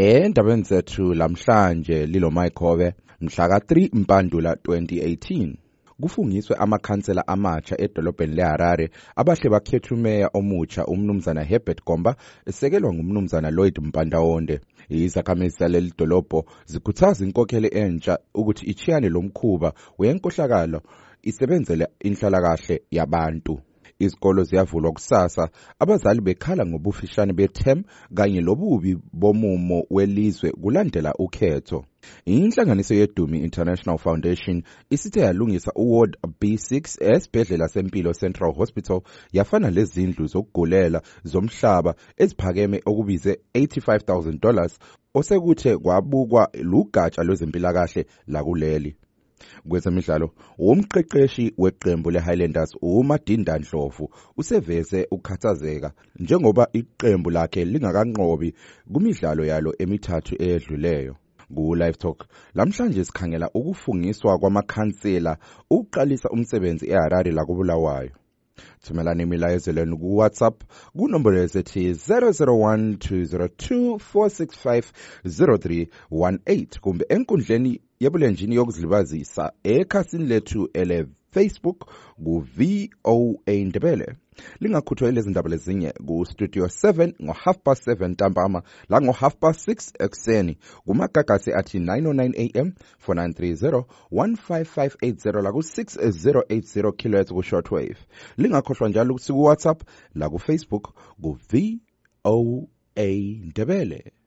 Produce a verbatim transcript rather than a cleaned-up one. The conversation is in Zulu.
Endabeni zethu lamhlanje lilo Mayikhove mhla ka three Mpandula twenty eighteen. Kufungiswe amakhansela amatsha edolobheni leHarare abahle bakhetha umeya omutsha umnumzana Herbert Gomba esekelwa ngumnumzana Lloyd Mpandawonde. Izakhamizi zaleli dolobho zikhuthaza inkokheli entsha ukuthi ichiyane lomkhuba wenkohlakalo isebenzele inhlalakahle yabantu. Izikolo ziyavulwa kusasa, abazali bekhala ngobufishane beThem kanye lobubi bomumo welizwe kulandela ukhetho. Inhlanganiso yeDumi International Foundation isithe yalungisa uWard B six esibhedlela sempilo Central Hospital yafana lezindlu zokugulela zomhlaba eziphakeme okubize eighty-five thousand dollars osekuthe kwabukwa lugatsha lwezempilakahle lakuleli. Kwezemidlalo, umqeqeshi weqembu leHighlanders uMadinda Ndlovu useveze ukukhathazeka njengoba iqembu lakhe lingakanqobi kumidlalo yalo emithathu eyedluleyo. Ku Live Talk lamhlanje sikhangela ukufungiswa kwamakhansela ukuqalisa umsebenzi eHarare la kuBulawayo. Thumelani imilayezelweni ku WhatsApp ku nombolo yesethi zero zero one two zero two four six five zero three one eight kumbe enkundleni yebulenjini yokuzilibazisa ekhasini lethu ele Facebook ku V O A Ndebele. Lingakhuthwa lezi ndaba lezinye ku Studio seven ngo half past seven ntambama la ngo half past six ekseni kumagagasi athi nine oh nine A M four nine three zero one five five eight zero la ku six zero eight zero kilohertz ku shortwave. Lingakhohlwa njalo ku WhatsApp la ku Facebook ku V O A Ndebele.